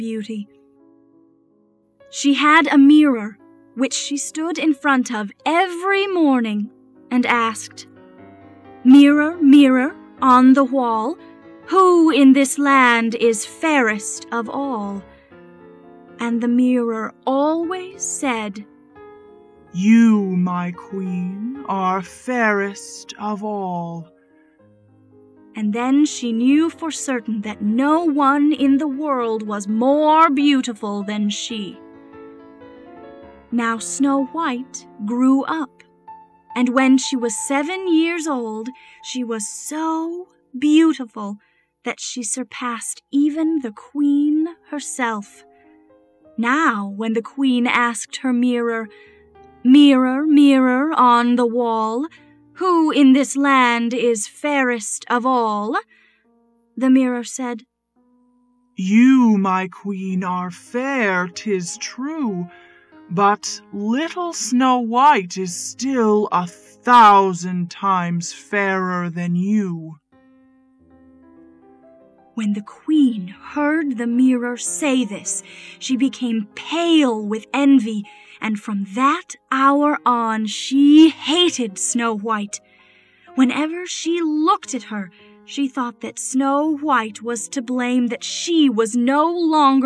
beauty. She had a mirror, which she stood in front of every morning and asked, "Mirror, mirror on the wall, who in this land is fairest of all?" And the mirror always said, "You, my queen, are fairest of all." And then she knew for certain that no one in the world was more beautiful than she. Now Snow White grew up, and when she was 7 years old, she was so beautiful that she surpassed even the queen herself. Now, when the queen asked her mirror, "Mirror, mirror on the wall, who in this land is fairest of all?" the mirror said, "You, my queen, are fair, 'tis true, but little Snow White is still 1,000 times fairer than you." When the queen heard the mirror say this, she became pale with envy, and from that hour on she hated Snow White. Whenever she looked at her, she thought that Snow White was to blame, that she was no longer